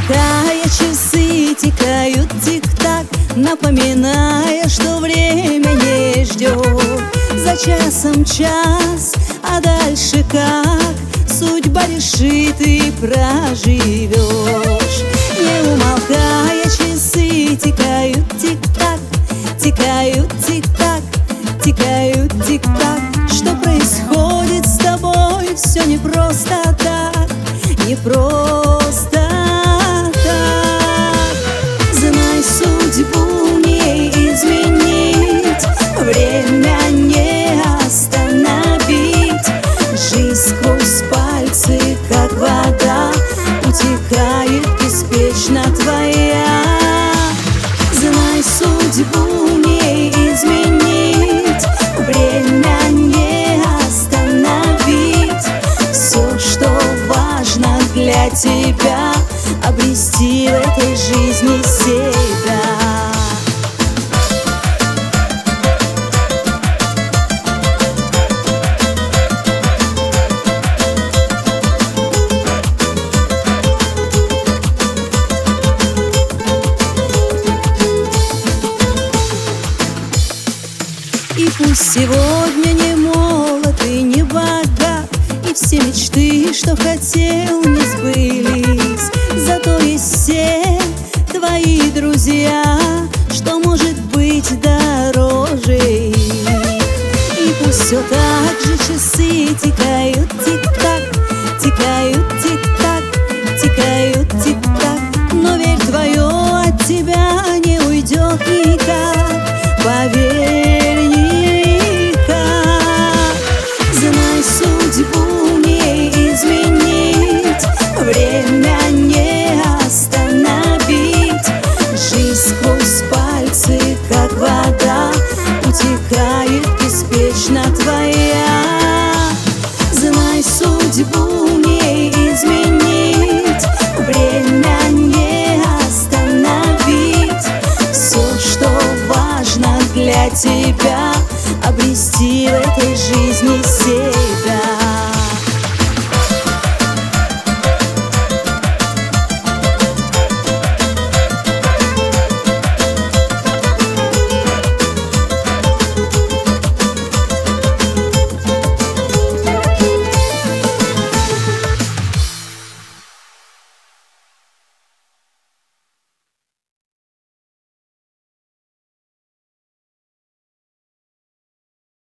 умолкая, часы тикают тик-так, напоминая, что время не ждет. За часом час, а дальше как? Судьба решит, и проживешь. Не умолкая, часы тикают тик-так, тикают тик-так, тикают тик-так. Что происходит с тобой? Все не просто так, не просто так. Знай, судьбу не изменить, время не остановить. Жизнь сквозь пальцы, как вода, утекает беспечно твоя. Знай, судьбу не изменить, время не остановить. Все, что важно для тебя, обрести в этой жизни себя. И пусть сегодня не молод и не богат, и все мечты, что хотел, не сбылись. Зато есть все твои друзья, что может быть дороже их. И пусть все так же часы тикают тик-так, тикают тик-так, тикают тик-так. Но верь, твое от тебя не уйдет никак, поверь, никак. Знай, судьбу не изменить, время не остановить. Жизнь сквозь пальцы, как вода, утекает беспечно твоя. Знай, судьбу